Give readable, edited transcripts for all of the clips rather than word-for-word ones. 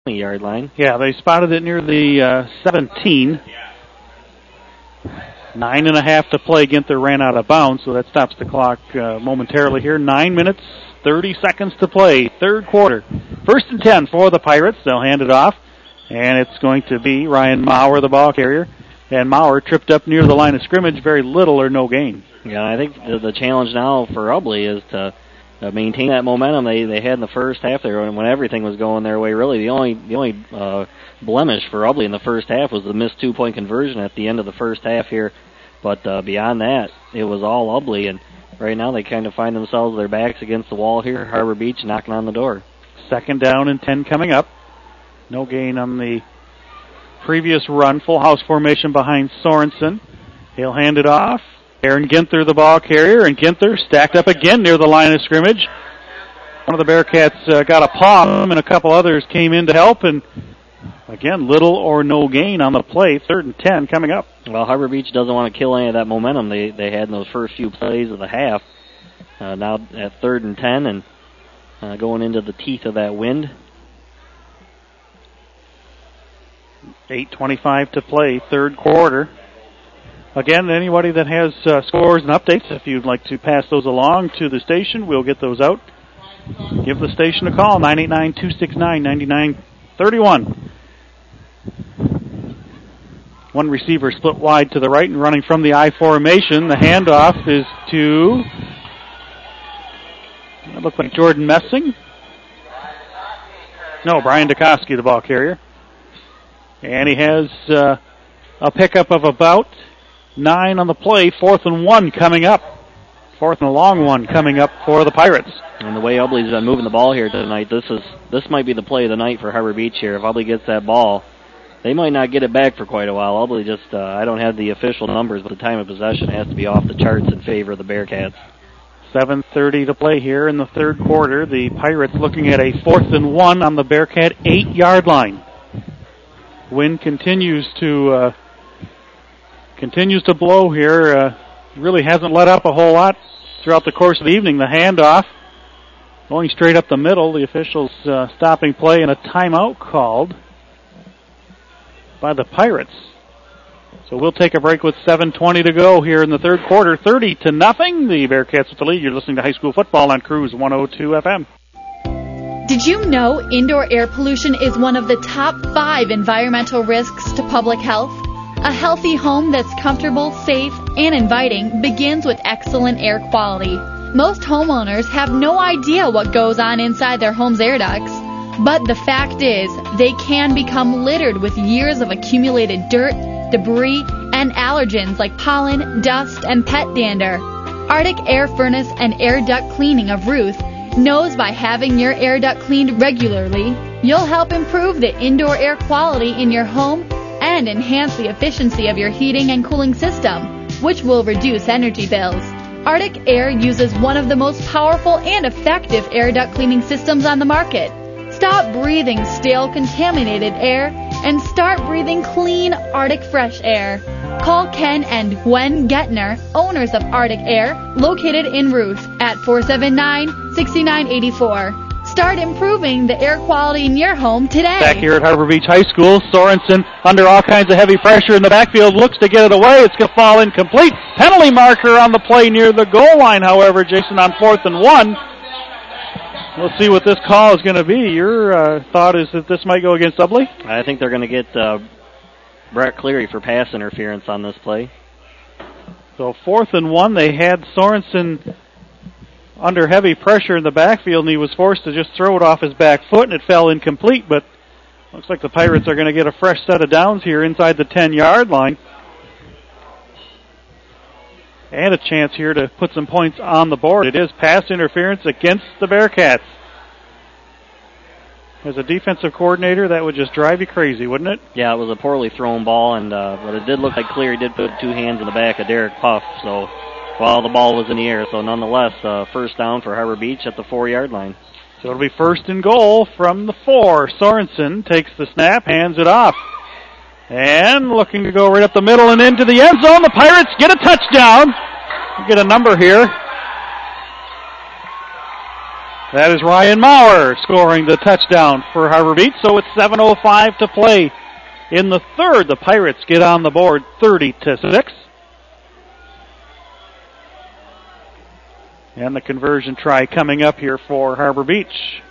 20-yard line. Yeah, they spotted it near the 17. 9.5 to play. Ginther ran out of bounds, so that stops the clock momentarily here. 9 minutes, 30 seconds to play. Third quarter. 1st and 10 for the Pirates. They'll hand it off, and it's going to be Ryan Maurer, the ball carrier. And Maurer tripped up near the line of scrimmage. Very little or no gain. Yeah, I think the challenge now for Ubley is to maintain that momentum they had in the first half there when everything was going their way. Really, the only blemish for Ubley in the first half was the missed 2-point conversion at the end of the first half here. But beyond that, it was all Ubley, and right now they kind of find themselves their backs against the wall here. Harbor Beach knocking on the door. 2nd down and 10 coming up. No gain on the previous run. Full house formation behind Sorensen. He'll hand it off. Aaron Ginther, the ball carrier, and Ginther stacked up again near the line of scrimmage. One of the Bearcats got a paw on him, and a couple others came in to help, and again, little or no gain on the play. 3rd and 10 coming up. Well, Harbor Beach doesn't want to kill any of that momentum they had in those first few plays of the half. Now at 3rd and 10 and going into the teeth of that wind. 8:25 to play, third quarter. Again, anybody that has scores and updates, if you'd like to pass those along to the station, we'll get those out. Give the station a call, 989-269-9931. One receiver split wide to the right and running from the I formation. The handoff is to, it looks like Jordan Messing. No, Brian Dukoski, the ball carrier. And he has a pickup of about 9 on the play. 4th and 1 coming up. 4th and a long one coming up for the Pirates. And the way Ubley's been moving the ball here tonight, this might be the play of the night for Harbor Beach here. If Ubley gets that ball, they might not get it back for quite a while. Ubley just, I don't have the official numbers, but the time of possession has to be off the charts in favor of the Bearcats. 7:30 to play here in the third quarter. The Pirates looking at a 4th and 1 on the Bearcat 8-yard line. Wind continues to blow here. Really hasn't let up a whole lot throughout the course of the evening. The handoff going straight up the middle. The officials stopping play and a timeout called by the Pirates. So we'll take a break with 7:20 to go here in the third quarter. 30-0. The Bearcats with the lead. You're listening to high school football on Cruise 102 FM. Did you know indoor air pollution is one of the top 5 environmental risks to public health? A healthy home that's comfortable, safe, and inviting begins with excellent air quality. Most homeowners have no idea what goes on inside their home's air ducts. But the fact is, they can become littered with years of accumulated dirt, debris, and allergens like pollen, dust, and pet dander. Arctic Air Furnace and Air Duct Cleaning of Ruth knows by having your air duct cleaned regularly, you'll help improve the indoor air quality in your home and enhance the efficiency of your heating and cooling system, which will reduce energy bills. Arctic Air uses one of the most powerful and effective air duct cleaning systems on the market. Stop breathing stale, contaminated air and start breathing clean, Arctic fresh air. Call Ken and Gwen Gettner, owners of Arctic Air, located in Ruth, at 479-6984. Start improving the air quality in your home today. Back here at Harbor Beach High School, Sorensen under all kinds of heavy pressure in the backfield, looks to get it away. It's going to fall incomplete. Penalty marker on the play near the goal line, however, Jason, on 4th and 1. We'll see what this call is going to be. Your thought is that this might go against Ubley? I think they're going to get Brett Cleary for pass interference on this play. So 4th and 1, they had Sorensen under heavy pressure in the backfield, and he was forced to just throw it off his back foot, and it fell incomplete. But looks like the Pirates are going to get a fresh set of downs here inside the 10-yard line. And a chance here to put some points on the board. It is pass interference against the Bearcats. As a defensive coordinator, that would just drive you crazy, wouldn't it? Yeah, it was a poorly thrown ball, and but it did look like Cleary did put 2 hands in the back of Derek Puff, so while the ball was in the air. So nonetheless, first down for Harbor Beach at the 4-yard line. So it'll be 1st and goal from the 4. Sorensen takes the snap, hands it off. And looking to go right up the middle and into the end zone. The Pirates get a touchdown. Get a number here. That is Ryan Maurer scoring the touchdown for Harbor Beach. So it's 7:05 to play in the third. The Pirates get on the board 30-6. And the conversion try coming up here for Harbor Beach.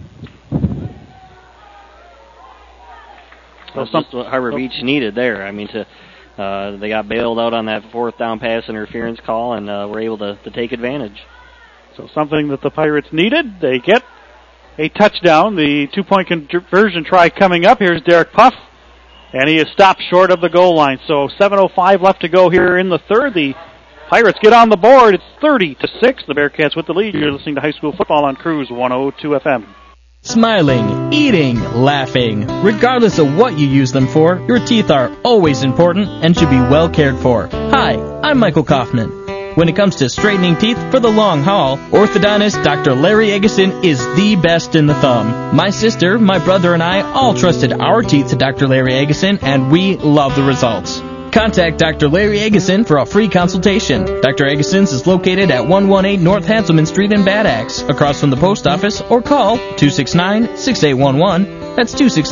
That's just what Harbor Beach needed there. I mean, they got bailed out on that fourth down pass interference call and were able to take advantage. So something that the Pirates needed. They get a touchdown. The 2-point conversion try coming up. Here's Derek Puff. And he is stopped short of the goal line. So 7:05 left to go here in the third. The Pirates get on the board. It's 30-6. The Bearcats with the lead. You're listening to high school football on Cruise 102 FM. Smiling, eating, laughing. Regardless of what you use them for, your teeth are always important and should be well cared for. Hi, I'm Michael Kaufman. When it comes to straightening teeth for the long haul, orthodontist Dr. Larry Eggison is the best in the thumb. My sister, my brother, and I all trusted our teeth to Dr. Larry Eggison, and we love the results. Contact Dr. Larry Eggison for a free consultation. Dr. Eggison's is located at 118 North Hanselman Street in Bad Axe, across from the post office, or call 269-6811. That's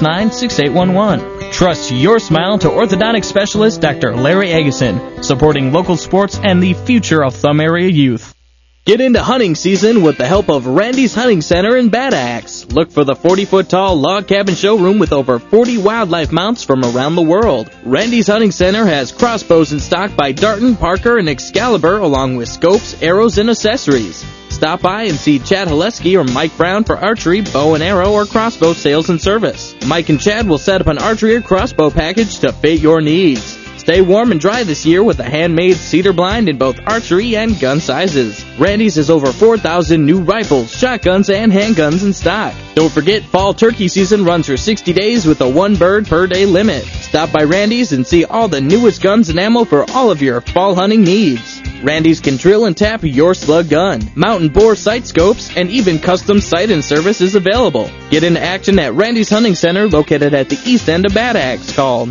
269-6811. Trust your smile to orthodontic specialist Dr. Larry Eggison, supporting local sports and the future of Thumb area youth. Get into hunting season with the help of Randy's Hunting Center in Bad Axe. Look for the 40-foot-tall log cabin showroom with over 40 wildlife mounts from around the world. Randy's Hunting Center has crossbows in stock by Darton, Parker, and Excalibur, along with scopes, arrows, and accessories. Stop by and see Chad Haleski or Mike Brown for archery, bow and arrow, or crossbow sales and service. Mike and Chad will set up an archery or crossbow package to fit your needs. Stay warm and dry this year with a handmade cedar blind in both archery and gun sizes. Randy's has over 4,000 new rifles, shotguns, and handguns in stock. Don't forget, fall turkey season runs for 60 days with a 1 bird per day limit. Stop by Randy's and see all the newest guns and ammo for all of your fall hunting needs. Randy's can drill and tap your slug gun, mountain bore sight scopes, and even custom sight and service is available. Get into action at Randy's Hunting Center, located at the east end of Bad Axe. Call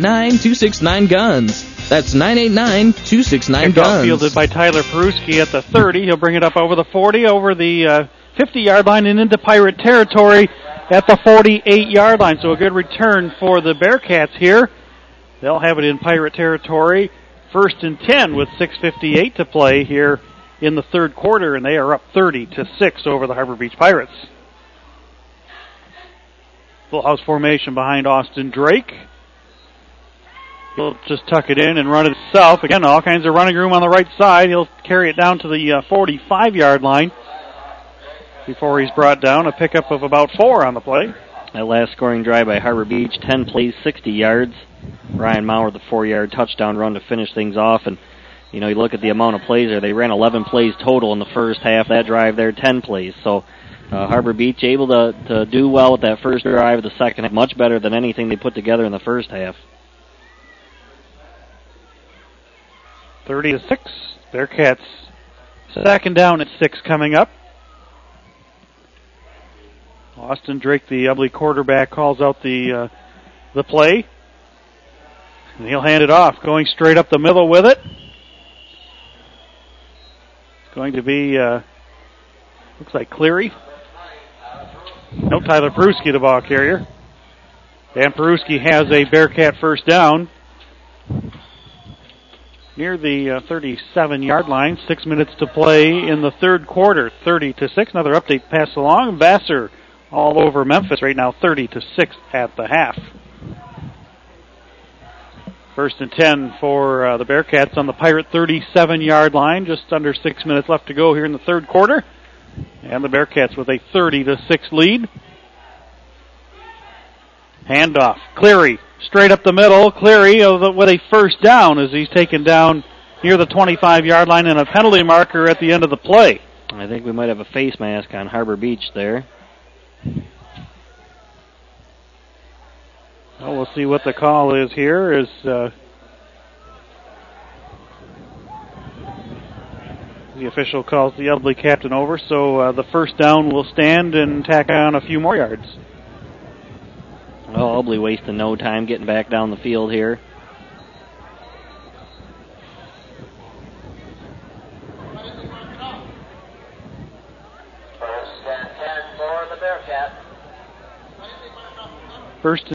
989-269-GUNS. That's 989-269-GUNS. Fielded by Tyler Peruski at the 30. He'll bring it up over the 40, over the 50-yard line, and into Pirate territory at the 48-yard line. So a good return for the Bearcats here. They'll have it in Pirate territory. 1st and 10 with 6:58 to play here in the third quarter, and they are up 30-6 over the Harbor Beach Pirates. Full house formation behind Austin Drake. He'll just tuck it in and run it himself. Again, all kinds of running room on the right side. He'll carry it down to the 45-yard line before he's brought down. A pickup of about 4 on the play. That last scoring drive by Harbor Beach, 10 plays, 60 yards. Ryan Maurer, the 4-yard touchdown run to finish things off. And, you know, you look at the amount of plays there. They ran 11 plays total in the first half. That drive there, 10 plays. So Harbor Beach able to do well with that first drive. The second half, much better than anything they put together in the first half. 30-6. Bearcats second down at 6 coming up. Austin Drake, the Ubly quarterback, calls out the play. And he'll hand it off, going straight up the middle with it. It's going to be, looks like Cleary. No, Tyler Peruski, the ball carrier. Dan Peruski has a Bearcat first down near the 37-yard line. 6 minutes to play in the third quarter, 30-6. Another update passed along. Vassar all over Memphis right now, 30-6 at the half. 1st and 10 for the Bearcats on the Pirate 37-yard line. Just under 6 minutes left to go here in the third quarter. And the Bearcats with a 30-6 lead. Handoff. Cleary straight up the middle. Cleary with a first down as he's taken down near the 25-yard line and a penalty marker at the end of the play. I think we might have a face mask on Harbor Beach there. Well, we'll see what the call is here. As the official calls the Ubly captain over, so the first down will stand and tack on a few more yards. Well, Ubly wasting no time getting back down the field here. First